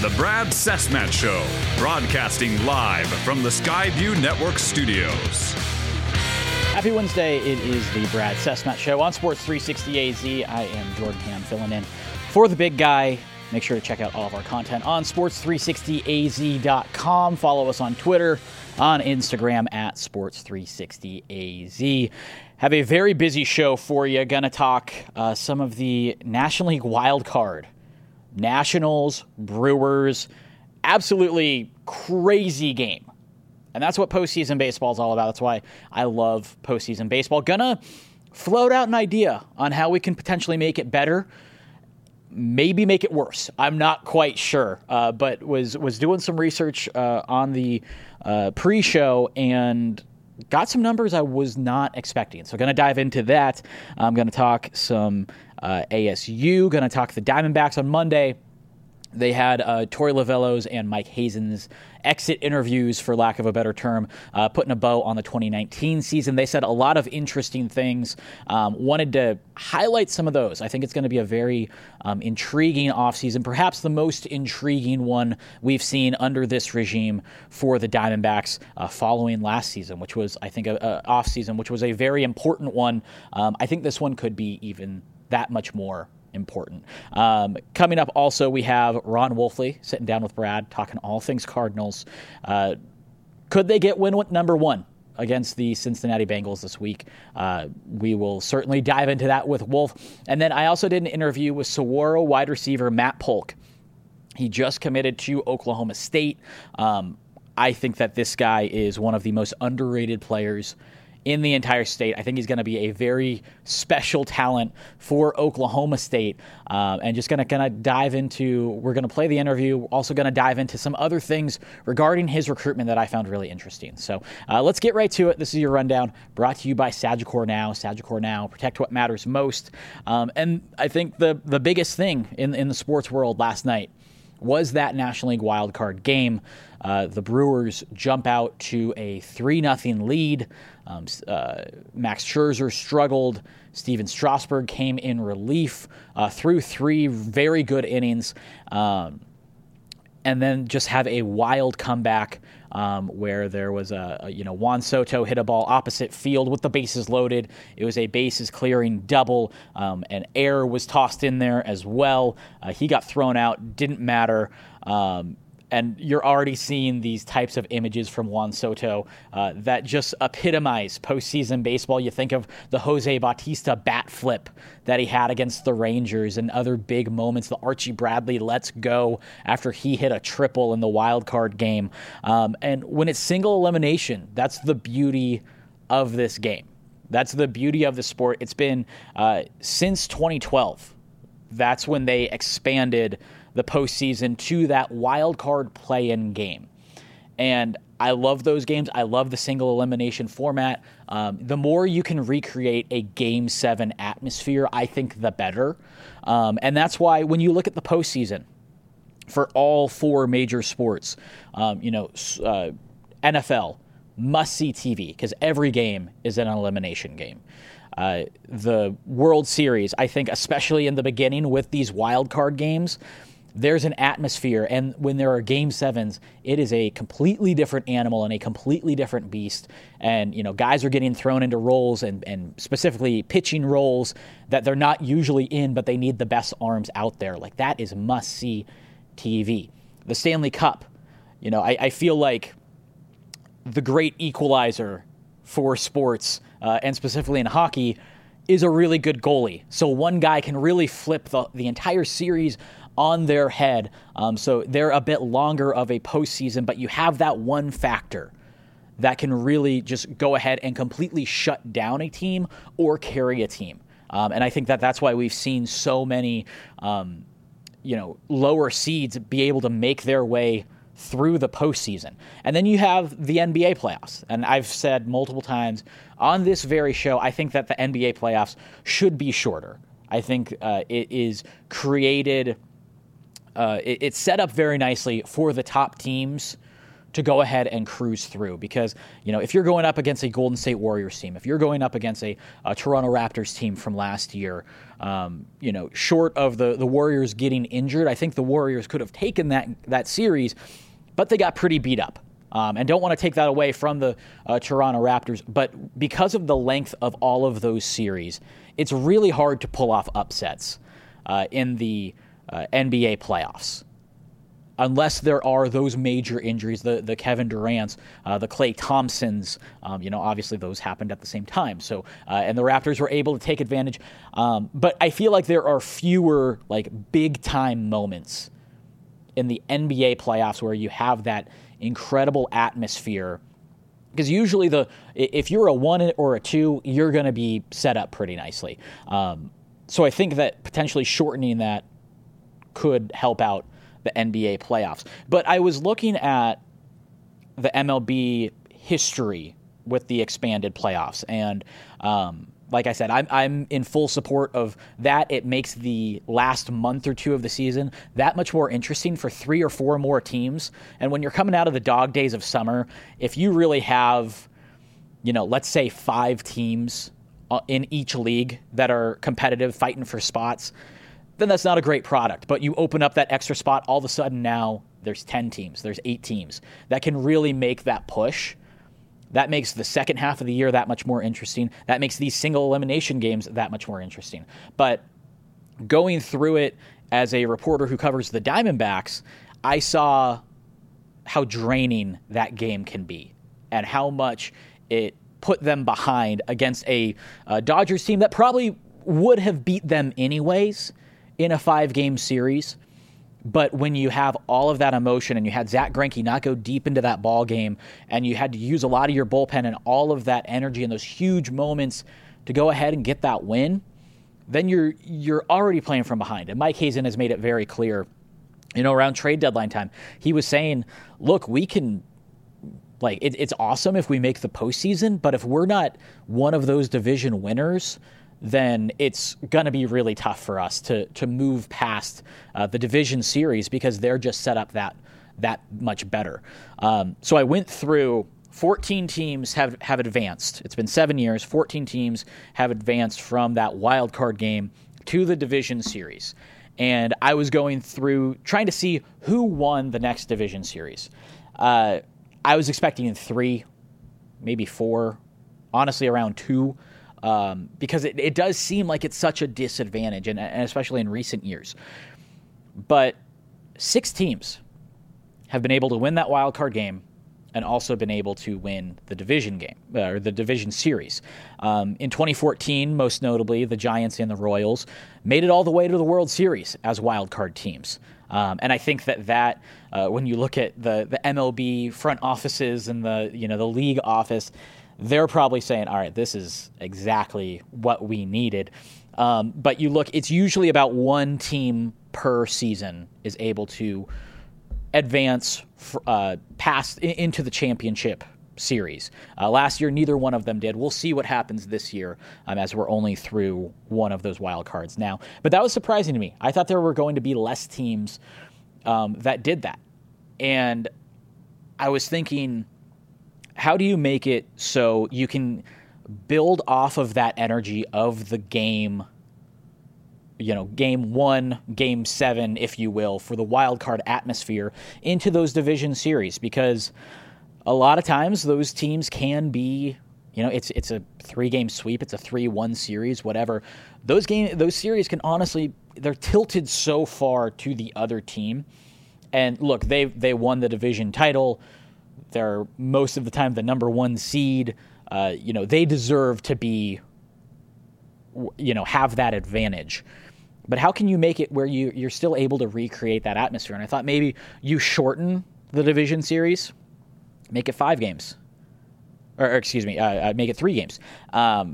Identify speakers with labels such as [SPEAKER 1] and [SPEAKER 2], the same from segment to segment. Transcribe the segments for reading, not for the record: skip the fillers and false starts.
[SPEAKER 1] The Brad Cessmat Show, broadcasting live from the Skyview Network studios.
[SPEAKER 2] Happy Wednesday. It is the Brad Cessmat Show on Sports 360 AZ. I am Jordan Ham filling in for the big guy. Make sure to check out all of our content on sports360az.com. Follow us on Twitter, on Instagram at sports360az. Have a very busy show for you. Going to talk some of the National League wild card. Nationals, Brewers, absolutely crazy game. And that's what postseason baseball is all about. That's why I love postseason baseball. Gonna float out an idea on how we can potentially make it better. Maybe make it worse. I'm not quite sure, but was doing some research on the pre-show and got some numbers I was not expecting. So going to dive into that. I'm going to talk some ASU, going to talk the Diamondbacks on Monday. They had Torey Lovullo's and Mike Hazen's exit interviews, for lack of a better term, putting a bow on the 2019 season. They said a lot of interesting things. Wanted to highlight some of those. I think it's going to be a very intriguing offseason, perhaps the most intriguing one we've seen under this regime for the Diamondbacks following last season, which was, I think, a offseason, which was a very important one. I think this one could be even that much more important. Coming up also, we have Ron Wolfley sitting down with Brad, talking all things Cardinals. Could they get win number one against the Cincinnati Bengals this week? We will certainly dive into that with Wolf. And then I also did an interview with Saguaro wide receiver Matt Polk. He just committed to Oklahoma State. I think that this guy is one of the most underrated players in the entire state. I think he's going to be a very special talent for Oklahoma State. And just going to dive into, we're going to play the interview. We're also going to dive into some other things regarding his recruitment that I found really interesting. So let's get right to it. This is your rundown brought to you by Sagicor Now. Sagicor Now, protect what matters most. And I think the biggest thing in the sports world last night was that National League wildcard game. The Brewers jump out to a 3-0 lead. Max Scherzer struggled. Steven Strasburg came in relief through 3 very good innings. And then just have a wild comeback where there was Juan Soto hit a ball opposite field with the bases loaded. It was a bases clearing double. An error was tossed in there as well. He got thrown out. Didn't matter. And you're already seeing these types of images from Juan Soto that just epitomize postseason baseball. You think of the Jose Bautista bat flip that he had against the Rangers and other big moments. The Archie Bradley let's go after he hit a triple in the wild card game. And when it's single elimination, that's the beauty of this game. That's the beauty of the sport. It's been since 2012. That's when they expanded the postseason to that wild card play-in game. And I love those games. I love the single elimination format. The more you can recreate a Game 7 atmosphere, I think the better. And that's why when you look at the postseason for all 4 major sports, NFL, must-see TV, because every game is an elimination game. The World Series, I think, especially in the beginning with these wild card games, there's an atmosphere, and when there are Game 7s, it is a completely different animal and a completely different beast. And, guys are getting thrown into roles and specifically pitching roles that they're not usually in, but they need the best arms out there. Like, that is must-see TV. The Stanley Cup, I feel like the great equalizer for sports, and specifically in hockey, is a really good goalie. So one guy can really flip the entire series on their head. So they're a bit longer of a postseason, but you have that one factor that can really just go ahead and completely shut down a team or carry a team. And I think that's why we've seen so many, lower seeds be able to make their way through the postseason. And then you have the NBA playoffs. And I've said multiple times on this very show, I think that the NBA playoffs should be shorter. I think it is created, it's set up very nicely for the top teams to go ahead and cruise through. Because, if you're going up against a Golden State Warriors team, if you're going up against a Toronto Raptors team from last year, short of the Warriors getting injured, I think the Warriors could have taken that series, but they got pretty beat up. And don't want to take that away from the Toronto Raptors, but because of the length of all of those series, it's really hard to pull off upsets in the NBA playoffs. Unless there are those major injuries, the Kevin Durant's, the Klay Thompsons, obviously those happened at the same time. So, and the Raptors were able to take advantage. But I feel like there are fewer big time moments in the NBA playoffs where you have that incredible atmosphere. Because usually if you're a 1 or a 2, you're going to be set up pretty nicely. So I think that potentially shortening that could help out the NBA playoffs. But I was looking at the MLB history with the expanded playoffs, and like I said, I'm in full support of that. It makes the last month or two of the season that much more interesting for 3 or 4 more teams. And when you're coming out of the dog days of summer, if you really have, let's say 5 teams in each league that are competitive, fighting for spots, then that's not a great product. But you open up that extra spot, all of a sudden now there's 10 teams, there's 8 teams that can really make that push. That makes the second half of the year that much more interesting. That makes these single elimination games that much more interesting. But going through it as a reporter who covers the Diamondbacks, I saw how draining that game can be and how much it put them behind against a Dodgers team that probably would have beat them anyways in a 5-game series. But when you have all of that emotion and you had Zach Greinke not go deep into that ball game and you had to use a lot of your bullpen and all of that energy and those huge moments to go ahead and get that win, then you're already playing from behind. And Mike Hazen has made it very clear, around trade deadline time, he was saying, look, we can, it's awesome if we make the postseason, but if we're not one of those division winners, then it's going to be really tough for us to move past the division series because they're just set up that much better. So I went through 14 teams have advanced. It's been 7 years. 14 teams have advanced from that wild card game to the division series. And I was going through trying to see who won the next division series. I was expecting 3, maybe 4, honestly around 2. Because it does seem like it's such a disadvantage, and especially in recent years. But 6 teams have been able to win that wild card game and also been able to win the division game, or the division series. In 2014, most notably, the Giants and the Royals made it all the way to the World Series as wild card teams. And I think that when you look at the MLB front offices and the league office, they're probably saying, all right, this is exactly what we needed. But you look, it's usually about 1 team per season is able to advance past into the championship series. Last year, neither one of them did. We'll see what happens this year as we're only through one of those wild cards now. But that was surprising to me. I thought there were going to be less teams that did that. And I was thinking, how do you make it so you can build off of that energy of the game, game 1, game 7, if you will, for the wild card atmosphere into those division series? Because a lot of times those teams can be, it's a 3-game sweep, it's a 3-1 series, whatever. Those series can honestly, they're tilted so far to the other team. And look, they won the division title. They're most of the time the number 1 seed. They deserve to be, have that advantage. But how can you make it where you're still able to recreate that atmosphere? And I thought maybe you shorten the division series, make it 5 games. Or excuse me, make it 3 games. But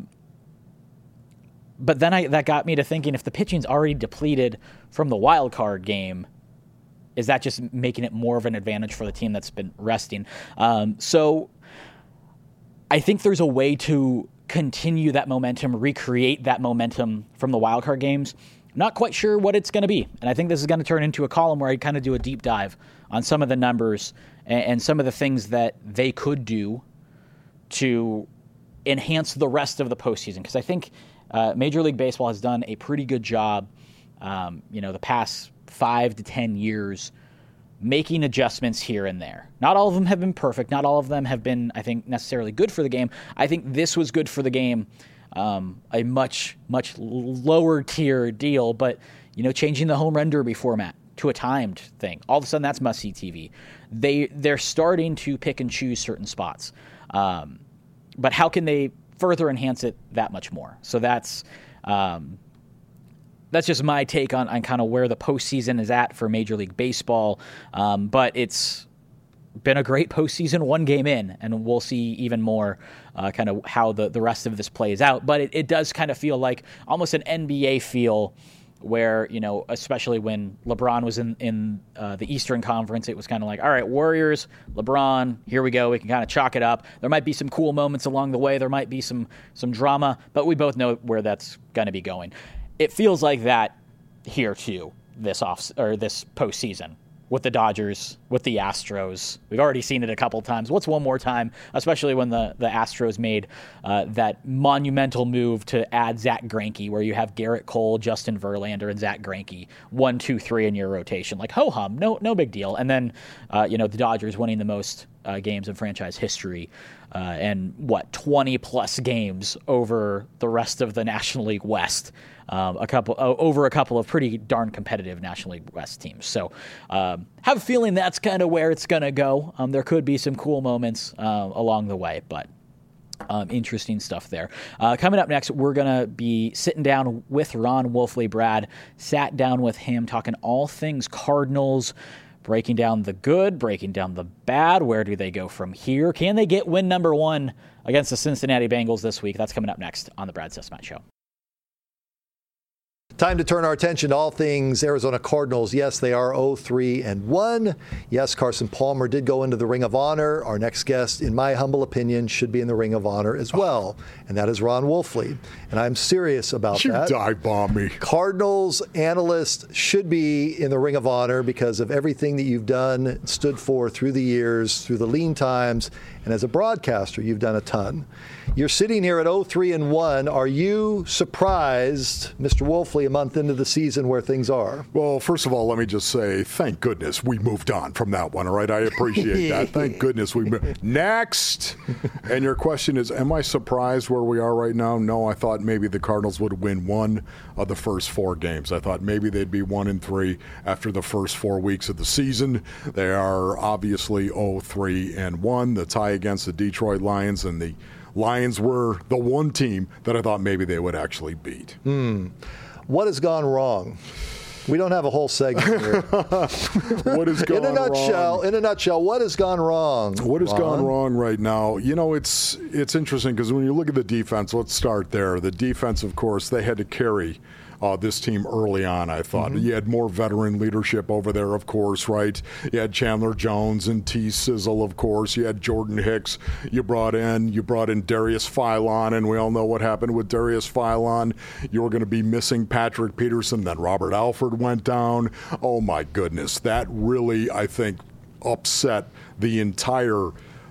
[SPEAKER 2] then that got me to thinking, if the pitching's already depleted from the wild card game, is that just making it more of an advantage for the team that's been resting? So I think there's a way to continue that momentum, recreate that momentum from the wildcard games, not quite sure what it's going to be. And I think this is going to turn into a column where I kind of do a deep dive on some of the numbers and some of the things that they could do to enhance the rest of the postseason. Because I think Major League Baseball has done a pretty good job, the past 5 to 10 years, making adjustments here and there. Not all of them have been perfect. Not all of them have been, I think, necessarily good for the game. I think this was good for the game, a much, much lower tier deal. But, changing the home run derby format to a timed thing, all of a sudden that's must-see TV. They're starting to pick and choose certain spots. But how can they further enhance it that much more? So that's just my take on kind of where the postseason is at for Major League Baseball. But it's been a great postseason, one game in, and we'll see even more kind of how the rest of this plays out. But it does kind of feel like almost an NBA feel where, especially when LeBron was in the Eastern Conference, it was kind of like, all right, Warriors, LeBron, here we go. We can kind of chalk it up. There might be some cool moments along the way. There might be some drama, but we both know where that's going to be going. It feels like that here too, this postseason with the Dodgers, with the Astros. We've already seen it a couple times. What's one more time, especially when the Astros made that monumental move to add Zach Greinke, where you have Garrett Cole, Justin Verlander, and Zach Greinke, 1, 2, 3 in your rotation. Like, ho-hum, no big deal. And then, the Dodgers winning the most games in franchise history, and 20-plus games over the rest of the National League West. Over a couple of pretty darn competitive National League West teams. So have a feeling that's kind of where it's going to go. There could be some cool moments along the way, but interesting stuff there. Coming up next, we're going to be sitting down with Ron Wolfley. Brad sat down with him talking all things Cardinals, breaking down the good, breaking down the bad. Where do they go from here? Can they get win number 1 against the Cincinnati Bengals this week? That's coming up next on the Brad Sesmat Show.
[SPEAKER 3] Time to turn our attention to all things Arizona Cardinals. Yes, they are 0-3-1. Yes, Carson Palmer did go into the Ring of Honor. Our next guest, in my humble opinion, should be in the Ring of Honor as well, and that is Ron Wolfley. And I'm serious about that.
[SPEAKER 4] You dive bomb me.
[SPEAKER 3] Cardinals analyst should be in the Ring of Honor because of everything that you've done, stood for through the years, through the lean times, and as a broadcaster, you've done a ton. You're sitting here at 0-3-1. Are you surprised, Mr. Wolfley, a month into the season where things are?
[SPEAKER 4] Well, first of all, let me just say, thank goodness we moved on from that one, all right? I appreciate that. Thank goodness we moved. Next! And your question is, am I surprised where we are right now? No, I thought maybe the Cardinals would win 1 of the first 4 games. I thought maybe they'd be 1-3 after the first 4 weeks of the season. They are obviously 0-3-1. The tie against the Detroit Lions, and the Lions were the one team that I thought maybe they would actually beat.
[SPEAKER 3] What has gone wrong? We don't have a whole segment here.
[SPEAKER 4] What has gone wrong?
[SPEAKER 3] In a nutshell, what has gone wrong?
[SPEAKER 4] What has gone wrong right now? It's interesting because when you look at the defense, let's start there. The defense, of course, they had to carry this team early on, I thought. You had more veteran leadership over there, of course, right? You had Chandler Jones and T. Sizzle, of course. You had Jordan Hicks. You brought in Darius Philon, and we all know what happened with Darius Philon. You were going to be missing Patrick Peterson. Then Robert Alford went down. Oh, my goodness. That really, I think, upset the entire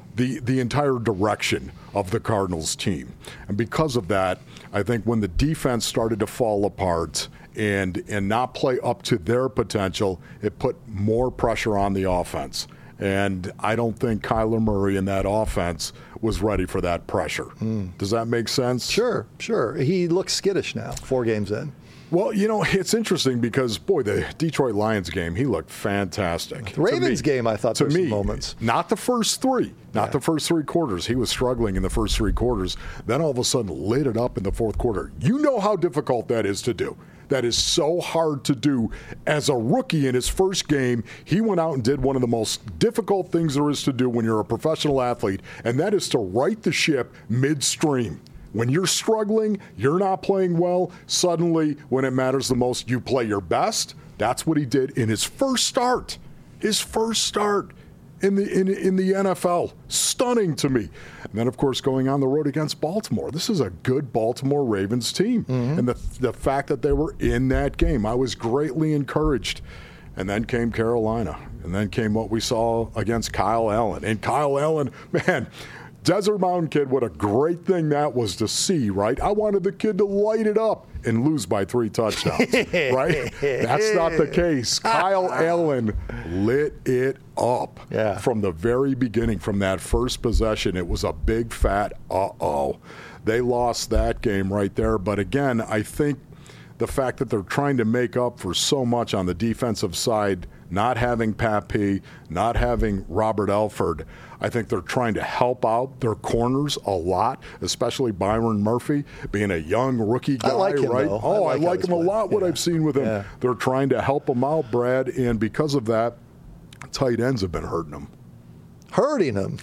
[SPEAKER 4] direction of the Cardinals team. And because of that, I think when the defense started to fall apart and not play up to their potential, it put more pressure on the offense. And I don't think Kyler Murray in that offense was ready for that pressure. Does that make sense?
[SPEAKER 3] Sure. He looks skittish now, 4 games in.
[SPEAKER 4] Well, it's interesting because, boy, the Detroit Lions game, he looked fantastic.
[SPEAKER 3] The Ravens game, I thought there were some moments.
[SPEAKER 4] Not the first 3. The first 3 quarters. He was struggling in the first 3 quarters. Then all of a sudden lit it up in the fourth quarter. You know how difficult that is to do. That is so hard to do. As a rookie in his first game, he went out and did one of the most difficult things there is to do when you're a professional athlete, and that is to right the ship midstream. When you're struggling, you're not playing well, suddenly, when it matters the most, you play your best. That's what he did in his first start. in the NFL. Stunning to me. And then, of course, going on the road against Baltimore. This is a good Baltimore Ravens team. And the fact that they were in that game, I was greatly encouraged. And then came Carolina. And then came what we saw against Kyle Allen. And Kyle Allen, man, Desert Mountain Kid, what a great thing that was to see, right? I wanted the kid to light it up and lose by 3 touchdowns, right? That's not the case. Kyle Allen lit it up from the very beginning, from that first possession. It was a big fat uh-oh. They lost that game right there. But again, I think the fact that they're trying to make up for so much on the defensive side, not having Pat P, not having Robert Alford, I think they're trying to help out their corners a lot, especially Byron Murphy, being a young rookie guy,
[SPEAKER 3] I like him,
[SPEAKER 4] right?
[SPEAKER 3] though.
[SPEAKER 4] I like him a lot, what I've seen with him.
[SPEAKER 3] Yeah.
[SPEAKER 4] They're trying to help him out, Brad, and because of that, tight ends have been hurting him.
[SPEAKER 3] Hurting them.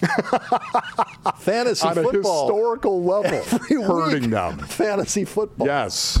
[SPEAKER 3] Fantasy
[SPEAKER 4] on a
[SPEAKER 3] football.
[SPEAKER 4] historical level,
[SPEAKER 3] Every
[SPEAKER 4] hurting
[SPEAKER 3] week.
[SPEAKER 4] them.
[SPEAKER 3] Fantasy football.
[SPEAKER 4] Yes.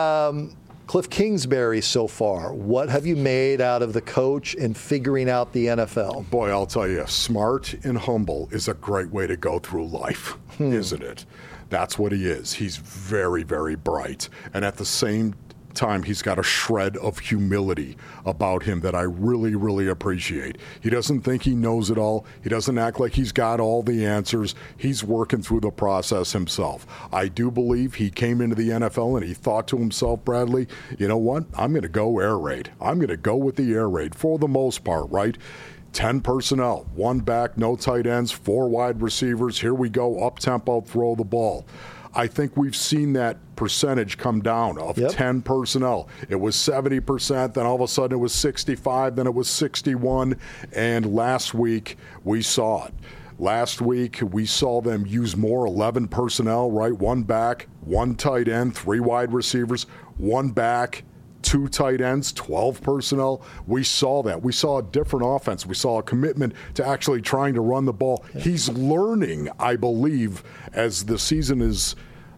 [SPEAKER 3] Cliff Kingsbury so far, what have you made out of the coach and figuring out the NFL?
[SPEAKER 4] Boy, I'll tell you, smart and humble is a great way to go through life, isn't it? That's what he is. He's very, very bright. And at the same time, he's got a shred of humility about him that I really, really appreciate. He doesn't think he knows it all. He doesn't act like he's got all the answers. He's working through the process himself. I do believe he came into the NFL and he thought to himself, Bradley, you know what? I'm going to go air raid. I'm going to go with the air raid for the most part, right? 10 personnel, 1 back, no tight ends, 4 wide receivers. Here we go, up-tempo, throw the ball. I think we've seen that percentage come down of 10 personnel. It was 70%, then all of a sudden it was 65, then it was 61, and last week we saw it. Last week we saw them use more 11 personnel, right? 1 back, 1 tight end, 3 wide receivers, 1 back, 2 tight ends, 12 personnel. We saw that. We saw a different offense. We saw a commitment to actually trying to run the ball. He's learning, I believe, as the season is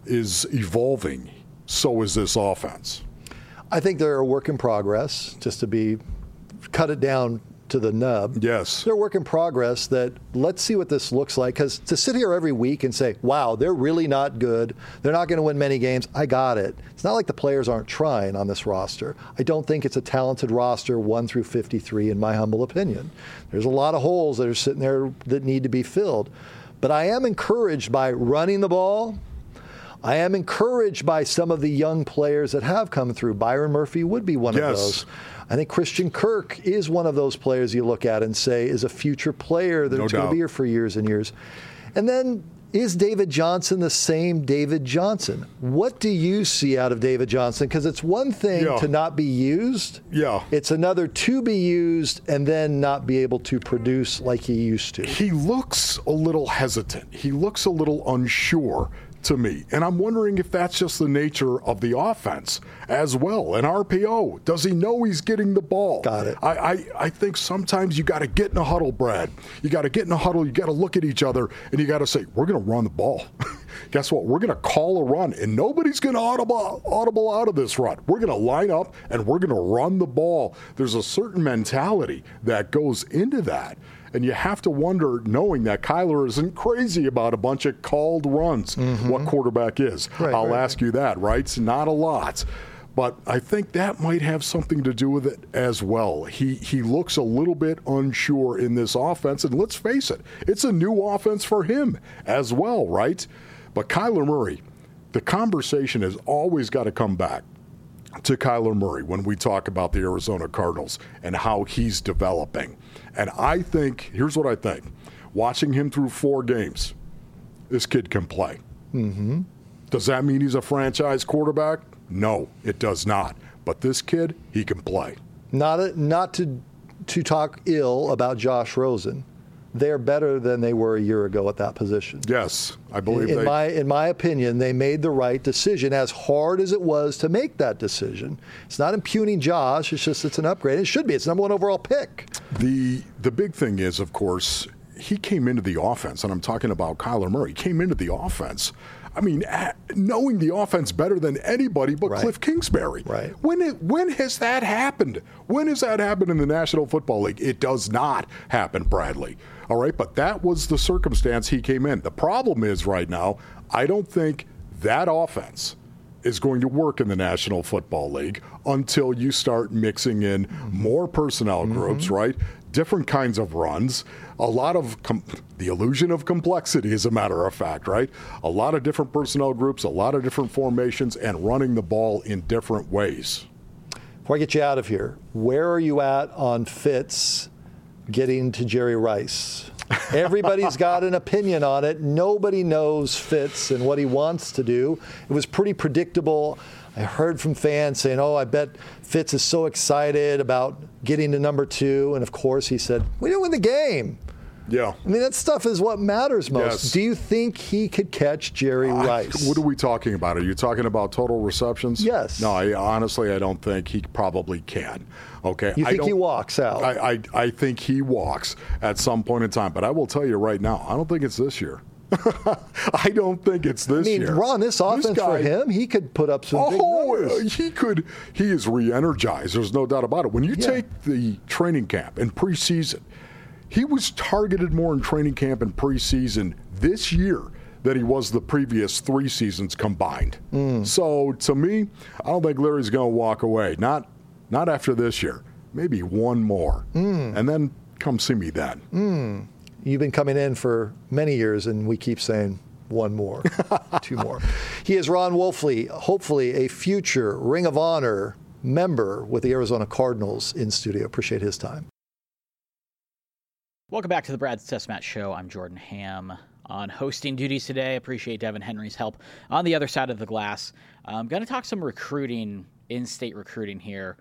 [SPEAKER 4] evolving. So is this offense.
[SPEAKER 3] I think they're a work in progress, just to cut it down to the nub.
[SPEAKER 4] Yes.
[SPEAKER 3] They're a work in progress that let's see what this looks like. Because to sit here every week and say, wow, they're really not good, they're not going to win many games, I got it. It's not like the players aren't trying on this roster. I don't think it's a talented roster 1 through 53 in my humble opinion. There's a lot of holes that are sitting there that need to be filled. But I am encouraged by running the ball. I am encouraged by some of the young players that have come through. Byron Murphy would be one of those. I think Christian Kirk is one of those players you look at and say is a future player that's going to be here for years and years. And then is David Johnson the same David Johnson? What do you see out of David Johnson? Because it's one thing to not be used.
[SPEAKER 4] Yeah.
[SPEAKER 3] It's another to be used and then not be able to produce like he used to.
[SPEAKER 4] He looks a little hesitant. He looks a little unsure to me. And I'm wondering if that's just the nature of the offense as well. An RPO, does he know he's getting the ball?
[SPEAKER 3] Got it.
[SPEAKER 4] I think sometimes you got to get in a huddle, Brad. You got to get in a huddle. You got to look at each other and you got to say, we're going to run the ball. Guess what? We're going to call a run and nobody's going to audible out of this run. We're going to line up and we're going to run the ball. There's a certain mentality that goes into that. And you have to wonder, knowing that Kyler isn't crazy about a bunch of called runs, what quarterback is. I'll ask you that, right? It's not a lot. But I think that might have something to do with it as well. He looks a little bit unsure in this offense. And let's face it, it's a new offense for him as well, right? But Kyler Murray, the conversation has always got to come back to Kyler Murray when we talk about the Arizona Cardinals and how he's developing. And I think, here's what I think. Watching him through 4 games, this kid can play. Does that mean he's a franchise quarterback? No, it does not. But this kid, he can play.
[SPEAKER 3] Not to talk ill about Josh Rosen. They're better than they were a year ago at that position.
[SPEAKER 4] Yes, I believe
[SPEAKER 3] in my opinion, they made the right decision, as hard as it was to make that decision. It's not impugning Josh. It's just it's an upgrade. It should be. It's the #1 overall pick.
[SPEAKER 4] The big thing is, of course, he came into the offense, and I'm talking about Kyler Murray, came into the offense I mean, knowing the offense better than anybody but
[SPEAKER 3] Right.
[SPEAKER 4] Cliff Kingsbury.
[SPEAKER 3] Right.
[SPEAKER 4] When has that happened? When has that happened in the National Football League? It does not happen, Bradley. All right, but that was the circumstance he came in. The problem is right now, I don't think that offense is going to work in the National Football League until you start mixing in more personnel groups, right? Different kinds of runs, a lot of the illusion of complexity, as a matter of fact, right? A lot of different personnel groups, a lot of different formations, and running the ball in different ways.
[SPEAKER 3] Before I get you out of here, where are you at on Fitz getting to Jerry Rice? Everybody's got an opinion on it. Nobody knows Fitz and what he wants to do. It was pretty predictable. I heard from fans saying, I bet Fitz is so excited about getting to number 2. And of course, he said, we didn't win the game.
[SPEAKER 4] Yeah.
[SPEAKER 3] I mean, that stuff is what matters most.
[SPEAKER 4] Yes.
[SPEAKER 3] Do you think he could catch Jerry Rice?
[SPEAKER 4] What are we talking about? Are you talking about total receptions?
[SPEAKER 3] Yes.
[SPEAKER 4] No, honestly, I don't think he probably can. Okay.
[SPEAKER 3] You think he walks out?
[SPEAKER 4] I think he walks at some point in time. But I will tell you right now, I don't think it's this year. I don't think it's this year.
[SPEAKER 3] Ron, this offense for him, he could put up some big numbers.
[SPEAKER 4] He could. He is re-energized. There's no doubt about it. When you take the training camp and preseason, he was targeted more in training camp and preseason this year than he was the previous 3 seasons combined. So to me, I don't think Larry's going to walk away. Not after this year. Maybe one more, and then come see me then.
[SPEAKER 3] You've been coming in for many years, and we keep saying one more, 2 more. He is Ron Wolfley, hopefully a future Ring of Honor member with the Arizona Cardinals in studio. Appreciate his time.
[SPEAKER 2] Welcome back to the Brad Cesmat Show. I'm Jordan Ham on hosting duties today. Appreciate Devin Henry's help on the other side of the glass. I'm going to talk some recruiting, in-state recruiting here.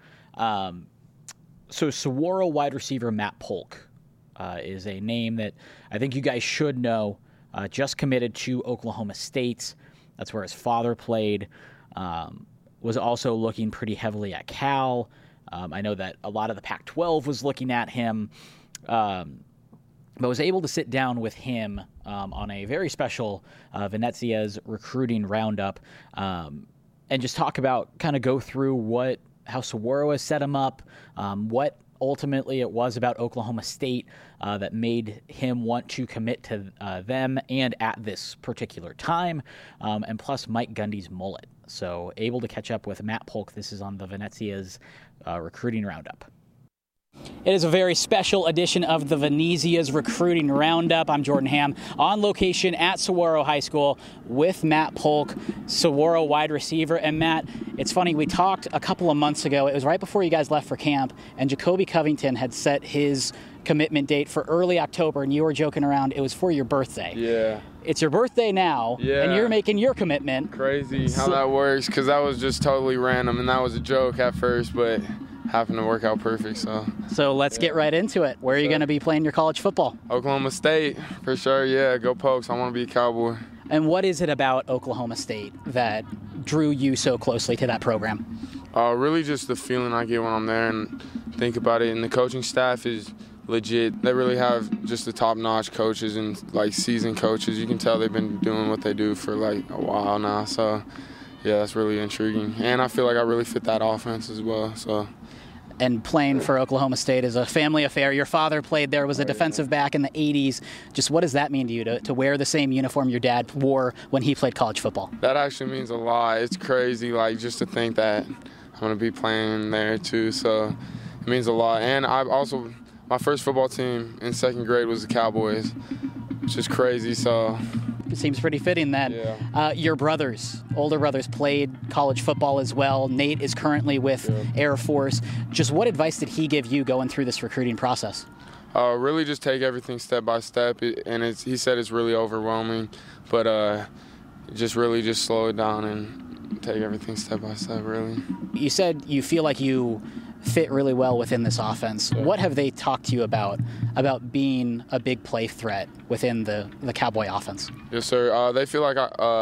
[SPEAKER 2] So Saguaro wide receiver Matt Polk is a name that I think you guys should know. Just committed to Oklahoma State. That's where his father played. Was also looking pretty heavily at Cal. I know that a lot of the Pac-12 was looking at him. But was able to sit down with him on a very special Venezia's recruiting roundup and just talk about, kind of go through how Saguaro has set him up, what ultimately it was about Oklahoma State that made him want to commit to them and at this particular time, and plus Mike Gundy's mullet. So able to catch up with Matt Polk. This is on the Venezia's recruiting roundup. It is a very special edition of the Venezia's Recruiting Roundup. I'm Jordan Ham on location at Saguaro High School with Matt Polk, Saguaro wide receiver. And Matt, it's funny, we talked a couple of months ago. It was right before you guys left for camp, and Jacoby Covington had set his commitment date for early October, and you were joking around it was for your birthday.
[SPEAKER 5] Yeah.
[SPEAKER 2] It's your birthday now, and you're making your commitment.
[SPEAKER 5] Crazy how that works, because that was just totally random, and that was a joke at first, but happened to work out perfect. So
[SPEAKER 2] let's get right into it. Where are you going to be playing your college football?
[SPEAKER 5] Oklahoma State, for sure. Yeah, go Pokes. I want to be a Cowboy.
[SPEAKER 2] And what is it about Oklahoma State that drew you so closely to that program?
[SPEAKER 5] Really just the feeling I get when I'm there and think about it. And the coaching staff is legit. They really have just the top-notch coaches and, seasoned coaches. You can tell they've been doing what they do for, a while now. So, yeah, that's really intriguing. And I feel like I really fit that offense as well, so.
[SPEAKER 2] And playing for Oklahoma State is a family affair. Your father played there, was a defensive back in the 80s. Just what does that mean to you, to wear the same uniform your dad wore when he played college football?
[SPEAKER 5] That actually means a lot. It's crazy, just to think that I'm going to be playing there, too. So it means a lot. And my first football team in second grade was the Cowboys, which is crazy, so.
[SPEAKER 2] It seems pretty fitting that your older brothers, played college football as well. Nate is currently with Air Force. Just what advice did he give you going through this recruiting process?
[SPEAKER 5] Really just take everything step by step. And he said it's really overwhelming, but just slow it down and take everything step by step, really. You
[SPEAKER 2] said you feel like you fit really well within this offense. Yeah. What have they talked to you about being a big play threat within the Cowboy offense?
[SPEAKER 5] Yes, sir. They feel like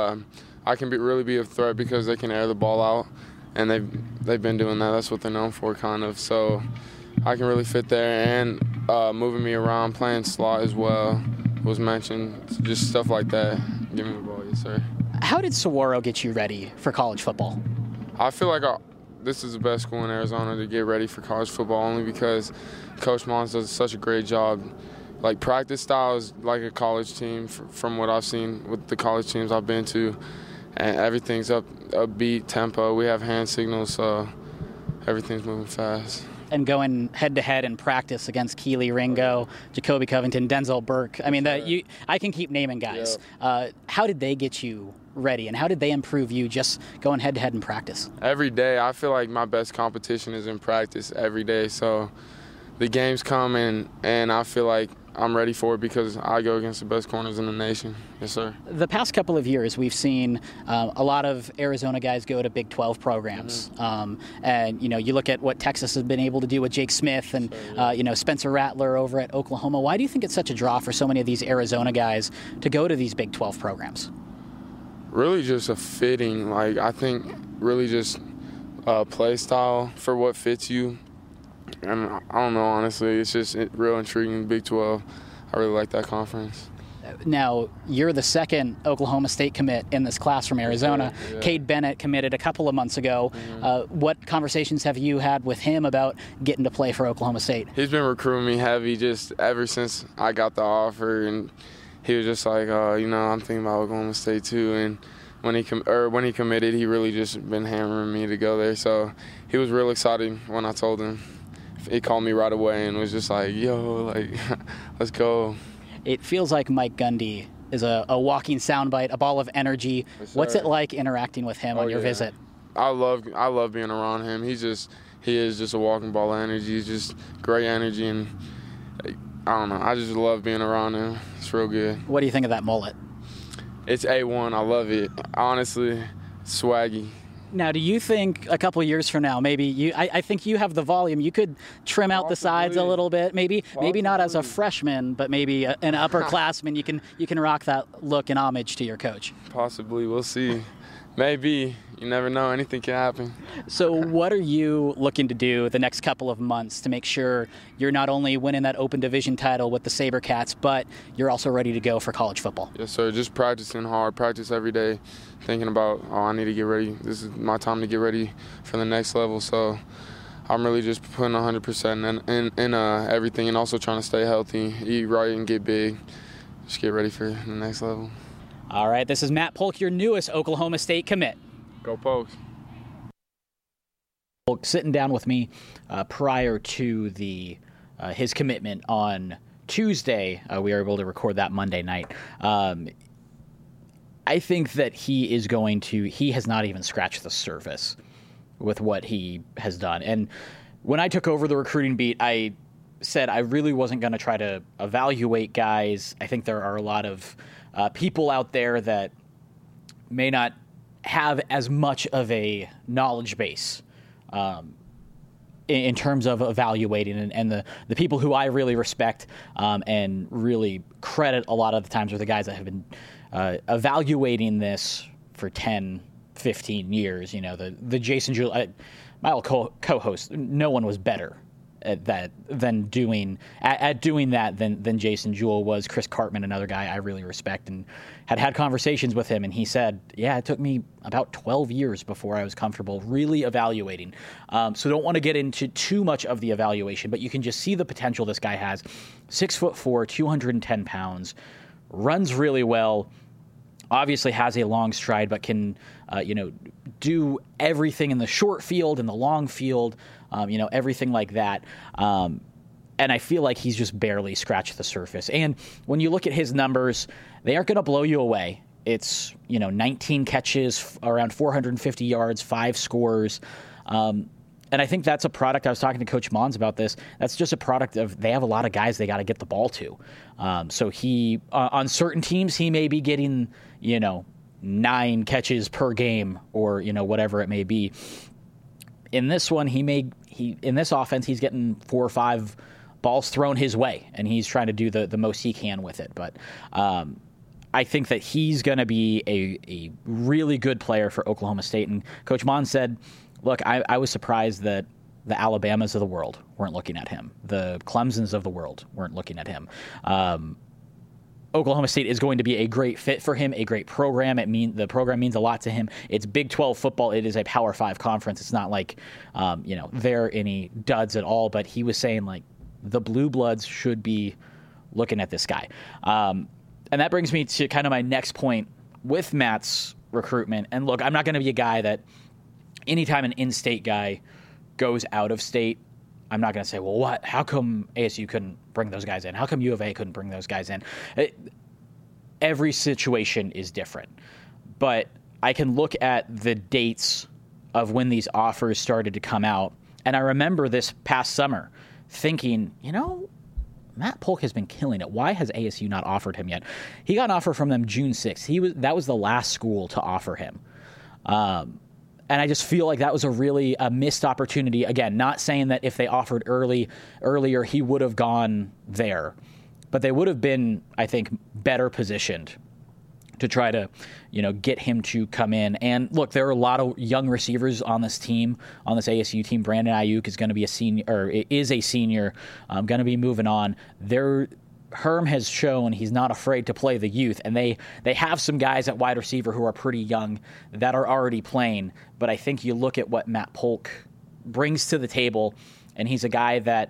[SPEAKER 5] I can really be a threat because they can air the ball out, and they've been doing that. That's what they're known for, kind of. So I can really fit there, and moving me around, playing slot as well was mentioned. Just stuff like that. Give me the ball, yes, sir.
[SPEAKER 2] How did Saguaro get you ready for college football?
[SPEAKER 5] I feel like this is the best school in Arizona to get ready for college football, only because Coach Mons does such a great job. Like, practice style is like a college team from what I've seen with the college teams I've been to, and everything's upbeat tempo. We have hand signals, so everything's moving fast.
[SPEAKER 2] And going head-to-head in practice against Keely Ringo, Jacoby Covington, Denzel Burke. I mean, I can keep naming guys.
[SPEAKER 5] Yep.
[SPEAKER 2] How did they get you ready, and how did they improve you just going head-to-head in practice?
[SPEAKER 5] Every day. I feel like my best competition is in practice every day. So the games come, and I feel like I'm ready for it because I go against the best corners in the nation. Yes, sir.
[SPEAKER 2] The past couple of years, we've seen a lot of Arizona guys go to Big 12 programs. And, you look at what Texas has been able to do with Jake Smith and, Spencer Rattler over at Oklahoma. Why do you think it's such a draw for so many of these Arizona guys to go to these Big 12 programs?
[SPEAKER 5] Really just a fitting. Like, I think really just play style for what fits you. And I don't know, honestly. It's just real intriguing, Big 12. I really like that conference.
[SPEAKER 2] Now, you're the second Oklahoma State commit in this class from Arizona.
[SPEAKER 5] Yeah.
[SPEAKER 2] Cade Bennett committed a couple of months ago. What conversations have you had with him about getting to play for Oklahoma State?
[SPEAKER 5] He's been recruiting me heavy just ever since I got the offer, and he was just like, I'm thinking about Oklahoma State too. And when he committed, he really just been hammering me to go there. So he was real excited when I told him. He called me right away and was just like, let's go.
[SPEAKER 2] It feels like Mike Gundy is a walking soundbite, a ball of energy.
[SPEAKER 5] Yes,
[SPEAKER 2] what's it like interacting with him on your visit?
[SPEAKER 5] I love being around him. He is just a walking ball of energy. He's just great energy, and I don't know. I just love being around him. It's real good.
[SPEAKER 2] What do you think of that mullet?
[SPEAKER 5] It's A1. I love it. Honestly, swaggy.
[SPEAKER 2] Now, do you think a couple of years from now, maybe I think you have the volume. You could trim out the sides a little bit. Maybe not as a freshman, but maybe an upperclassman. You can rock that look in homage to your coach.
[SPEAKER 5] Possibly. We'll see. Maybe. You never know. Anything can happen.
[SPEAKER 2] So what are you looking to do the next couple of months to make sure you're not only winning that Open Division title with the SaberCats, but you're also ready to go for college football?
[SPEAKER 5] Yes, sir. Just practicing hard. Practice every day. Thinking about, I need to get ready. This is my time to get ready for the next level. So I'm really just putting 100% in everything, and also trying to stay healthy, eat right, and get big. Just get ready for the next level.
[SPEAKER 2] All right, this is Matt Polk, your newest Oklahoma State commit.
[SPEAKER 5] Go Pokes.
[SPEAKER 2] Sitting down with me prior to his commitment on Tuesday, we were able to record that Monday night. I think that he has not even scratched the surface with what he has done. And when I took over the recruiting beat, I said I really wasn't going to try to evaluate guys. I think there are a lot of people out there that may not have as much of a knowledge base in terms of evaluating, and the people who I really respect and really credit a lot of the times are the guys that have been evaluating this for 10, 15 years. The Jason Jewell, my old co-host, no one was better at that than doing that than Jason Jewell was. Chris Cartman, another guy I really respect, and had conversations with him, and he said, it took me about 12 years before I was comfortable really evaluating. So don't want to get into too much of the evaluation, but you can just see the potential this guy has. 6'4", 210 pounds, runs really well, obviously has a long stride, but can do everything in the short field and the long field, everything like that. And I feel like he's just barely scratched the surface. And when you look at his numbers, they aren't going to blow you away. It's, 19 catches, around 450 yards, 5 scores. And I think that's a product. I was talking to Coach Mons about this. That's just a product of they have a lot of guys they got to get the ball to. So he, on certain teams, he may be getting, 9 catches per game or, whatever it may be. In this one, in this offense, he's getting 4 or 5 balls thrown his way, and he's trying to do the most he can with it. But I think that he's going to be a really good player for Oklahoma State. And Coach Mons said, look, I was surprised that the Alabamas of the world weren't looking at him. The Clemsons of the world weren't looking at him. Oklahoma State is going to be a great fit for him, a great program. The program means a lot to him. It's Big 12 football. It is a Power 5 conference. It's not like, they're any duds at all. But he was saying, like, the Blue Bloods should be looking at this guy. And that brings me to kind of my next point with Matt's recruitment. And look, I'm not going to be a guy that anytime an in-state guy goes out of state, I'm not going to say, well, what? How come ASU couldn't bring those guys in? How come U of A couldn't bring those guys in? Every situation is different. But I can look at the dates of when these offers started to come out. And I remember this past summer thinking, Matt Polk has been killing it. Why has ASU not offered him yet? He got an offer from them June 6th. That was the last school to offer him. And I just feel like that was a missed opportunity. Again, not saying that if they offered earlier, he would have gone there. But they would have been, I think, better positioned to try to, get him to come in. And look, there are a lot of young receivers on this team, on this ASU team. Brandon Ayuk is going to be a senior, going to be moving on. Herm has shown he's not afraid to play the youth, and they have some guys at wide receiver who are pretty young that are already playing. But I think you look at what Matt Polk brings to the table, and he's a guy that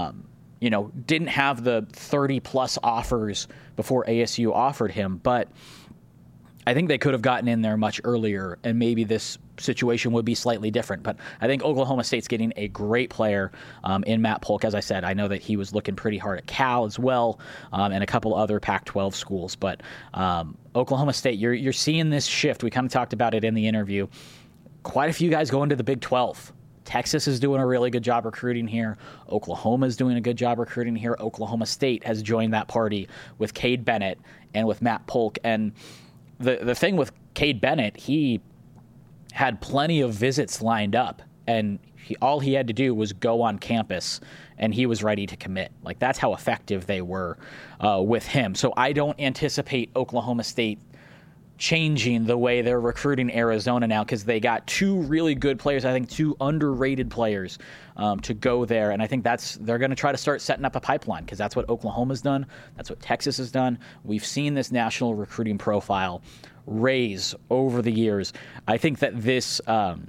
[SPEAKER 2] didn't have the 30-plus offers before ASU offered him, but I think they could have gotten in there much earlier, and maybe this situation would be slightly different. But I think Oklahoma State's getting a great player in Matt Polk. As I said, I know that he was looking pretty hard at Cal as well, and a couple other Pac-12 schools. But Oklahoma State, you're seeing this shift. We kind of talked about it in the interview. Quite a few guys going to the Big 12. Texas is doing a really good job recruiting here. Oklahoma is doing a good job recruiting here. Oklahoma State has joined that party with Cade Bennett and with Matt Polk. And the thing with Cade Bennett, he had plenty of visits lined up, and all he had to do was go on campus, and he was ready to commit. Like, that's how effective they were with him. So I don't anticipate Oklahoma State changing the way they're recruiting Arizona now, because they got two really good players, I think two underrated players to go there. And I think they're going to try to start setting up a pipeline, because that's what Oklahoma's done. That's what Texas has done. We've seen this national recruiting profile raise over the years. I think that this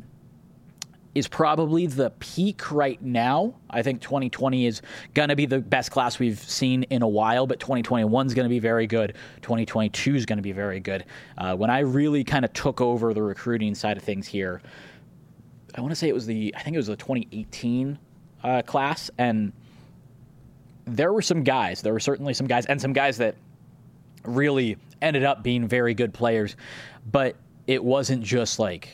[SPEAKER 2] is probably the peak right now. I think 2020 is going to be the best class we've seen in a while, but 2021 is going to be very good. 2022 is going to be very good. When I really kind of took over the recruiting side of things here, I want to say it was the 2018 class, and there were certainly some guys, and some guys that really ended up being very good players, but it wasn't just like,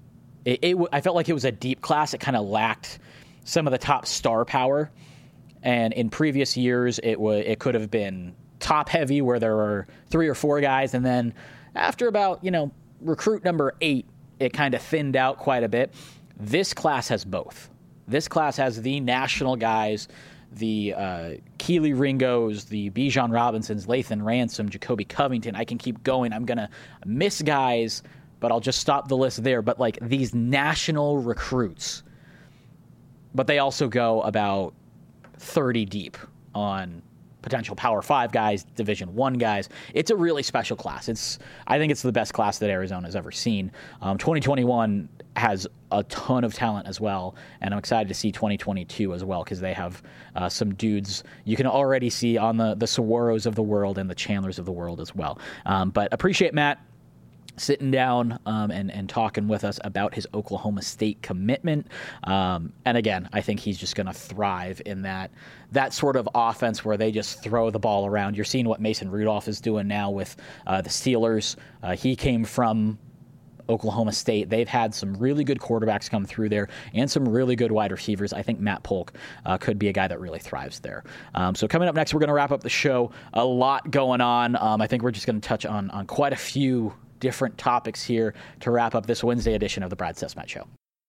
[SPEAKER 2] I felt like it was a deep class. It kind of lacked some of the top star power. And in previous years, it could have been top heavy, where there were 3 or 4 guys. And then after about, recruit number 8, it kind of thinned out quite a bit. This class has both. This class has the national guys, the Keely Ringos, the Bijan Robinsons, Lathan Ransom, Jacoby Covington. I can keep going. I'm going to miss guys, but I'll just stop the list there. But like these national recruits, but they also go about 30 deep on potential Power 5 guys, Division I guys. It's a really special class. I think it's the best class that Arizona's ever seen. 2021 has a ton of talent as well, and I'm excited to see 2022 as well, because they have some dudes you can already see on the Saguaros of the world and the Chandlers of the world as well. But appreciate Matt sitting down and talking with us about his Oklahoma State commitment. And again, I think he's just going to thrive in that sort of offense where they just throw the ball around. You're seeing what Mason Rudolph is doing now with the Steelers. He came from Oklahoma State. They've had some really good quarterbacks come through there and some really good wide receivers. I think Matt Polk could be a guy that really thrives there. So coming up next, we're going to wrap up the show. A lot going on. I think we're just going to touch on quite a few different topics here to wrap up this Wednesday edition of the Brad Sesmat Show.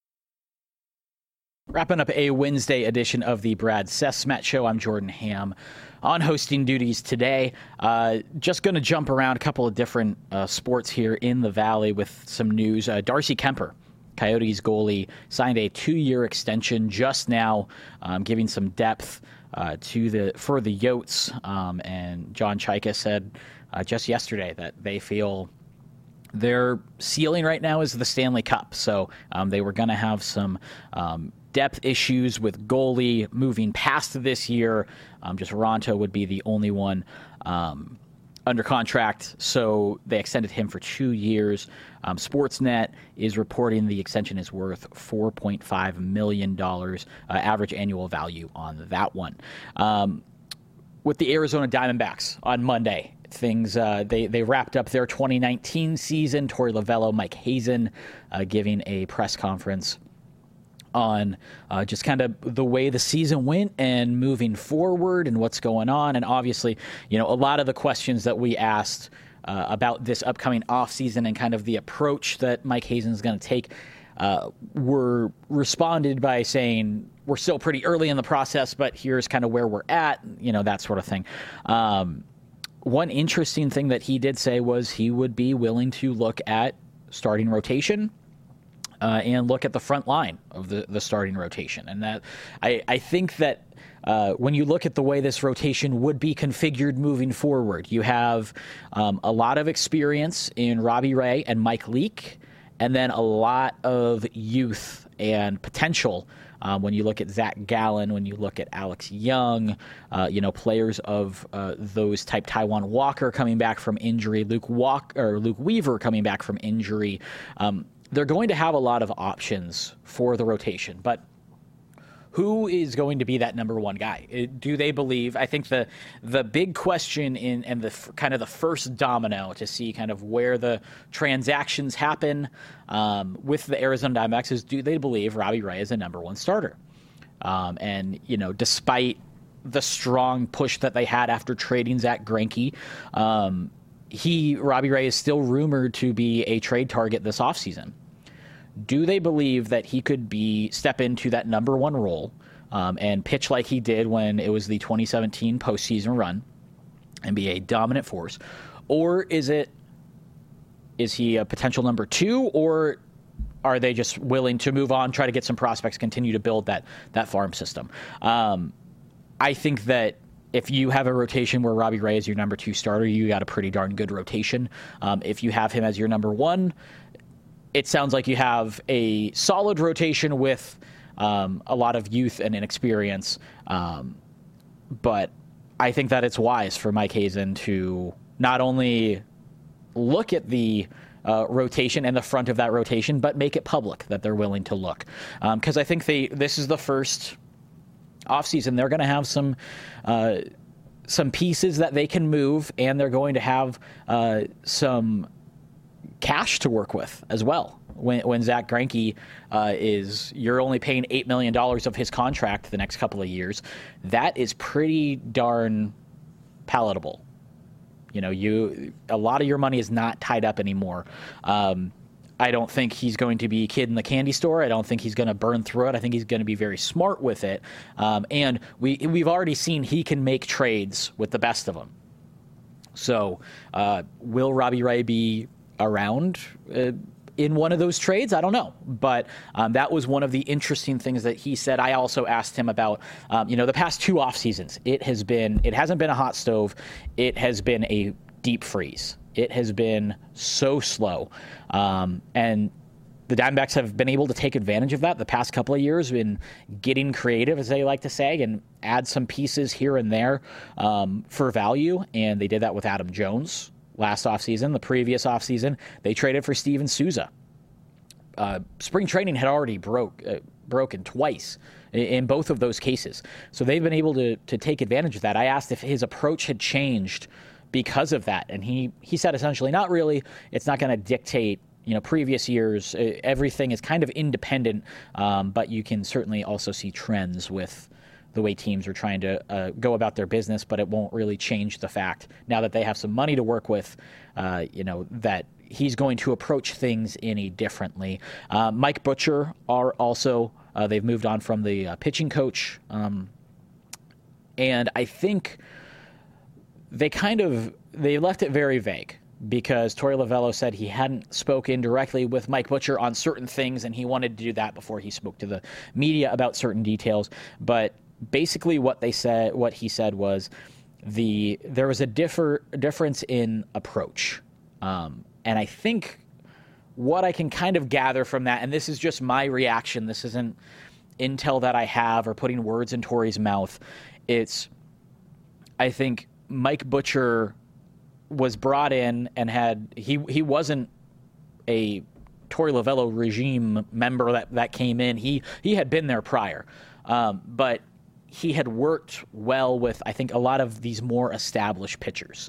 [SPEAKER 2] Wrapping up a Wednesday edition of the Brad Sesmat Show. I'm Jordan Ham on hosting duties today. Just going to jump around a couple of different sports here in the Valley with some news. Darcy Kemper Coyotes goalie signed a 2-year extension just now, giving some depth for the Yotes. And John Chayka said just yesterday that they feel their ceiling right now is the Stanley Cup. So they were going to have some depth issues with goalie moving past this year. Just Ronto would be the only one under contract, so they extended him for 2 years. Sportsnet is reporting the extension is worth $4.5 million, average annual value on that one. With the Arizona Diamondbacks on Monday, things they wrapped up their 2019 season. Torey Lovullo, Mike Hazen giving a press conference on just kind of the way the season went and moving forward and what's going on. And obviously, a lot of the questions that we asked about this upcoming offseason and kind of the approach that Mike Hazen is going to take were responded by saying, we're still pretty early in the process, but here's kind of where we're at, that sort of thing. One interesting thing that he did say was he would be willing to look at starting rotation and look at the front line of the starting rotation. And that I think that when you look at the way this rotation would be configured moving forward, you have a lot of experience in Robbie Ray and Mike Leake, and then a lot of youth and potential when you look at Zach Gallen, when you look at Alex Young, players of those type, Taijuan Walker coming back from injury, Luke Weaver coming back from injury. They're going to have a lot of options for the rotation, but who is going to be that number one guy? Do they believe? I think the big question and the kind of the first domino to see kind of where the transactions happen with the Arizona Diamondbacks is, do they believe Robbie Ray is a number one starter? And despite the strong push that they had after trading Zach Greinke, Robbie Ray is still rumored to be a trade target this offseason. Do they believe that he could step into that number one role and pitch like he did when it was the 2017 postseason run and be a dominant force? Or is he a potential number two, or are they just willing to move on, try to get some prospects, continue to build that farm system? I think that if you have a rotation where Robbie Ray is your number two starter, you got a pretty darn good rotation. If you have him as your number one, it sounds like you have a solid rotation with a lot of youth and inexperience. But I think that it's wise for Mike Hazen to not only look at the rotation and the front of that rotation, but make it public that they're willing to look. Because I think this is the first offseason. They're going to have some pieces that they can move, and they're going to have some cash to work with as well. When Zach Greinke you're only paying $8 million of his contract the next couple of years, that is pretty darn palatable. A lot of your money is not tied up anymore. I don't think he's going to be a kid in the candy store. I don't think he's going to burn through it. I think he's going to be very smart with it. And we've already seen he can make trades with the best of them. So will Robbie Ray be around in one of those trades? I don't know. But that was one of the interesting things that he said. I also asked him about, the past two off seasons. It hasn't been a hot stove. It has been a deep freeze. It has been so slow. And the Diamondbacks have been able to take advantage of that the past couple of years, in getting creative, as they like to say, and add some pieces here and there for value. And they did that with Adam Jones last offseason. The previous offseason, they traded for Steven Souza. Spring training had already broken twice in both of those cases. So they've been able to take advantage of that. I asked if his approach had changed because of that, and he said essentially, not really. It's not going to dictate previous years. Everything is kind of independent, but you can certainly also see trends with the way teams are trying to go about their business, but it won't really change the fact, now that they have some money to work with, that he's going to approach things differently. Mike Butcher are also, they've moved on from the pitching coach, and I think they left it very vague. because Torey Lovullo said he hadn't spoken directly with Mike Butcher on certain things, and he wanted to do that before he spoke to the media about certain details. But basically what he said was there was a difference in approach. And I think what I can kind of gather from that, and this is just my reaction, this isn't intel that I have or putting words in Torey's mouth, I think Mike Butcher was brought in and he wasn't a Torey Lovullo regime member that came in. He had been there prior, but he had worked well with, I think, a lot of these more established pitchers.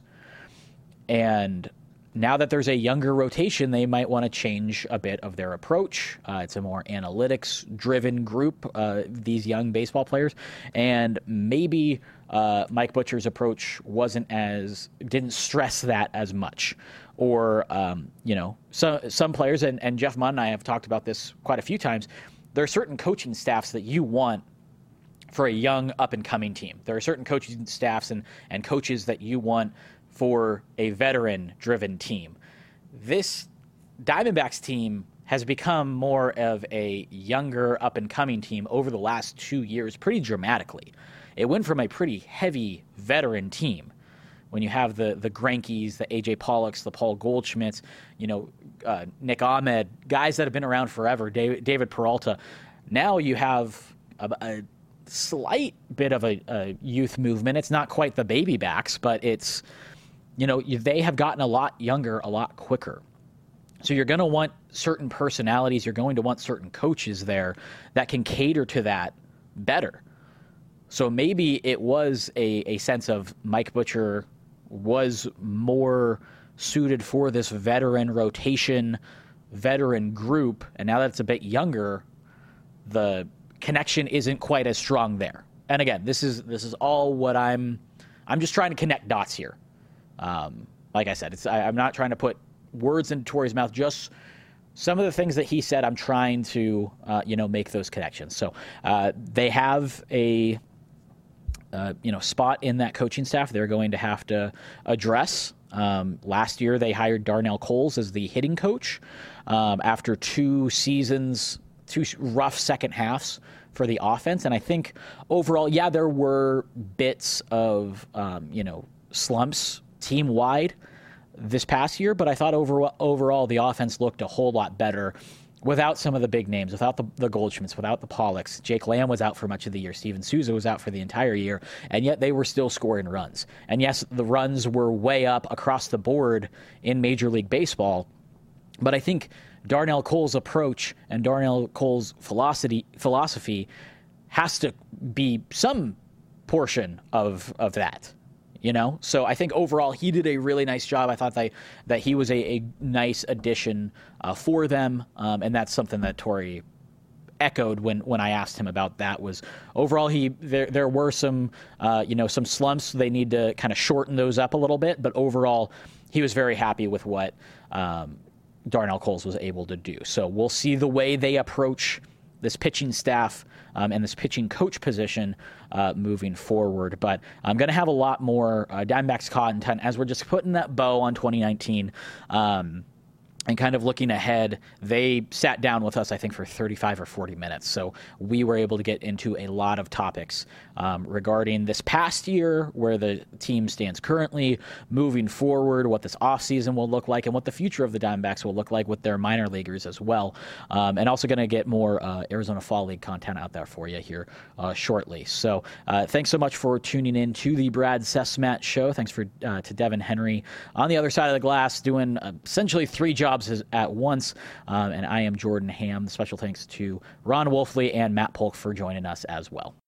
[SPEAKER 2] And now that there's a younger rotation, they might want to change a bit of their approach. It's a more analytics-driven group, these young baseball players. And maybe Mike Butcher's approach didn't stress that as much. Or, some players, and Jeff Munn and I have talked about this quite a few times, there are certain coaching staffs that you want for a young, up-and-coming team. There are certain coaching staffs and coaches that you want for a veteran-driven team. This Diamondbacks team has become more of a younger, up-and-coming team over the last 2 years pretty dramatically. It went from a pretty heavy veteran team when you have the Greinke's, the A.J. Pollocks, the Paul Goldschmidts, Nick Ahmed, guys that have been around forever, David Peralta. Now you have a slight bit of a youth movement. It's not quite the baby backs, but it's, they have gotten a lot younger, a lot quicker. So you're going to want certain personalities. You're going to want certain coaches there that can cater to that better. So maybe it was a sense of Mike Butcher was more suited for this veteran rotation, veteran group, and now that it's a bit younger, the connection isn't quite as strong there. And again, this is all what I'm just trying to connect dots here. Like I said, I'm not trying to put words into Torey's mouth, just some of the things that he said. I'm trying to make those connections. So they have a spot in that coaching staff they're going to have to address. Last year they hired Darnell Coles as the hitting coach after 2 seasons, 2 rough second halves for the offense. And I think overall, there were bits of, slumps team-wide this past year, but I thought overall the offense looked a whole lot better without some of the big names, without the Goldschmidts, without the Pollocks. Jake Lamb was out for much of the year. Steven Souza was out for the entire year, and yet they were still scoring runs. And yes, the runs were way up across the board in Major League Baseball, but I think Darnell Cole's approach and Darnell Cole's philosophy has to be some portion of that. So I think overall he did a really nice job. I thought that he was a nice addition for them, and that's something that Torey echoed when I asked him about that. Was overall there were some some slumps. They need to kind of shorten those up a little bit, but overall he was very happy with what Darnell Coles was able to do. So we'll see the way they approach this pitching staff and this pitching coach position moving forward. But I'm going to have a lot more Diamondbacks content as we're just putting that bow on 2019 and kind of looking ahead. They sat down with us, I think, for 35 or 40 minutes. So we were able to get into a lot of topics regarding this past year, where the team stands currently, moving forward, what this offseason will look like, and what the future of the Diamondbacks will look like with their minor leaguers as well. And also going to get more Arizona Fall League content out there for you here shortly. So thanks so much for tuning in to the Brad Sesmat Show. Thanks to Devin Henry on the other side of the glass doing essentially 3 jobs at once. And I am Jordan Ham. Special thanks to Ron Wolfley and Matt Polk for joining us as well.